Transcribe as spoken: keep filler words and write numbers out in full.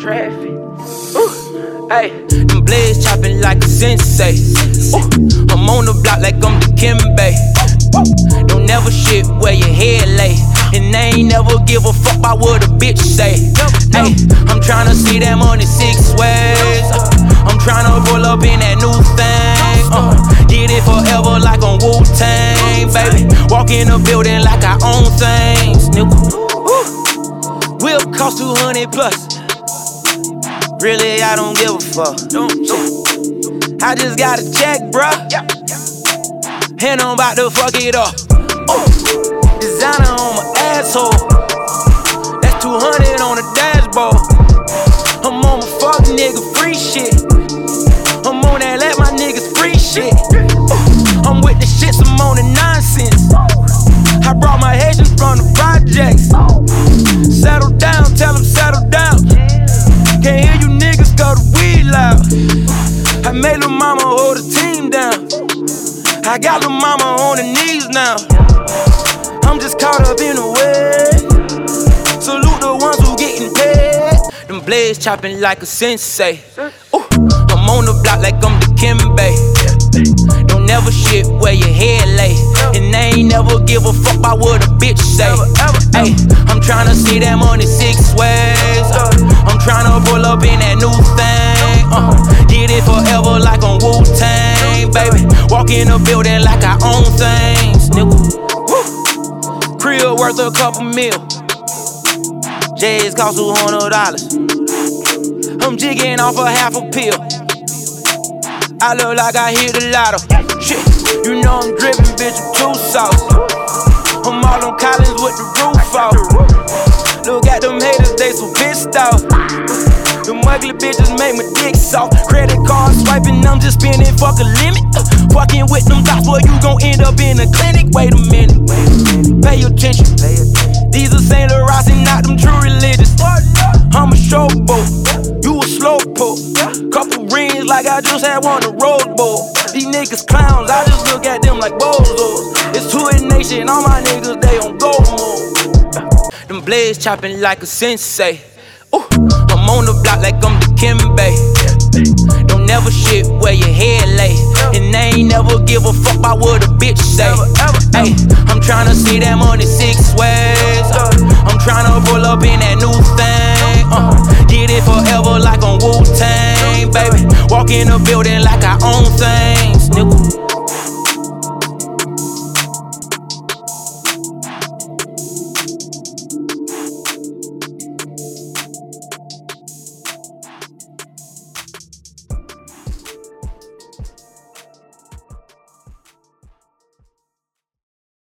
traffic. Ooh, hey, them blades chopping like a sensei. Ooh, I'm on the block like I'm the Kimbe. Don't never shit where your head lay. And they ain't never give a fuck about what a bitch say. Hey, I'm tryna see that money six ways. I'm tryna pull up in that new thing. Uh, get it forever like on Wu-Tang, baby. Walk in the building like I own things, nigga. Will cost two hundred plus. Really, I don't give a fuck. I just got a check, bruh. And I'm about to fuck it up. Ooh. Designer on my asshole. That's two hundred on the dashboard. I'm on my fuck nigga free shit. I'm on that let my niggas free shit. Ooh. I'm with the shits, I'm on the nonsense. I brought my Haitians from the projects. Settle down, tell them settle down. Can't hear you niggas go the weed loud. I made lil' mama hold the team down. I got lil' mama on the knees now. I'm just caught up in the way. Salute the ones who getting paid. Them blades chopping like a sensei. Ooh, I'm on the block like I'm the Kimbe. Don't never shit where your head lay. And they ain't never give a fuck about what a bitch say. Ay, I'm tryna see that money six ways. uh, I'm tryna pull up in that new thing. uh, Get it forever like on Wu-Tang, baby. Walk in the building like I own things, nigga. Woo. Crib worth a couple mil. J's cost two hundred dollars. I'm jigging off a half a pill. I look like I hit the lotto. Shit, you know I'm drippin', bitch, I'm too sauce. I'm all on Collins with the roof off. Look at them haters, they so pissed off. Them ugly bitches make my dick soft. Credit card swiping, I'm just spending fuck a limit. uh, Fucking with them dots, boy, you gon' end up in a clinic. Wait a minute, pay attention. These are Saint Laurent and not them true religious. I'm a showboat, you a slowpoke. Couple rings like I just had one a Rose Bowl. These niggas clowns, I just look at them like bozos. It's two in nation, all my niggas, they on gold mode. Them blades chopping like a sensei. Ooh, I'm on the block like I'm the Kimbe. Don't never shit where your head lay. And they ain't never give a fuck about what a bitch say. Ay, I'm tryna see that money six ways. uh, I'm tryna pull up in that new thing. uh, Get it forever like on Wu-Tang, baby. Walk in the building like I own things.